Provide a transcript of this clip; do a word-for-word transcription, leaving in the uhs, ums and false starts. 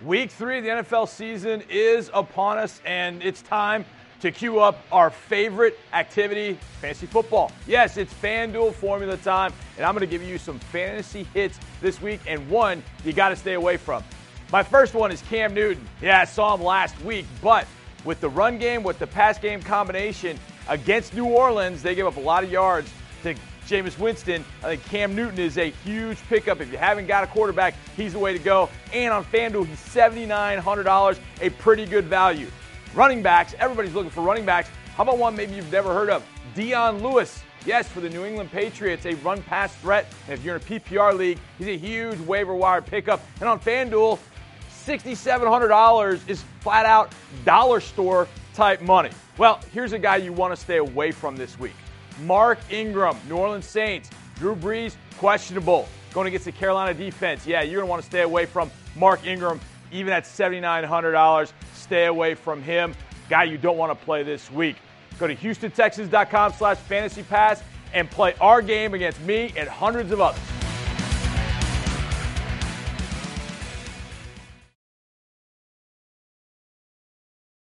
Week three of the N F L season is upon us, and it's time to queue up our favorite activity, fantasy football. Yes, it's FanDuel formula time, and I'm going to give you some fantasy hits this week, and one you got to stay away from. My first one is Cam Newton. Yeah, I saw him last week, but with the run game, with the pass game combination against New Orleans, they give up a lot of yards to Jameis Winston. I think Cam Newton is a huge pickup. If you haven't got a quarterback, he's the way to go. And on FanDuel, he's seven thousand nine hundred dollars, a pretty good value. Running backs, everybody's looking for running backs. How about one maybe you've never heard of? Dion Lewis. Yes, for the New England Patriots, a run-pass threat. And if you're in a P P R league, he's a huge waiver wire pickup. And on FanDuel, six thousand seven hundred dollars is flat-out dollar store type money. Well, here's a guy you want to stay away from this week. Mark Ingram, New Orleans Saints. Drew Brees, questionable. Going against the Carolina defense. Yeah, you're going to want to stay away from Mark Ingram, even at seven thousand nine hundred dollars. Stay away from him. Guy you don't want to play this week. Go to HoustonTexans.com slash fantasy pass and play our game against me and hundreds of others.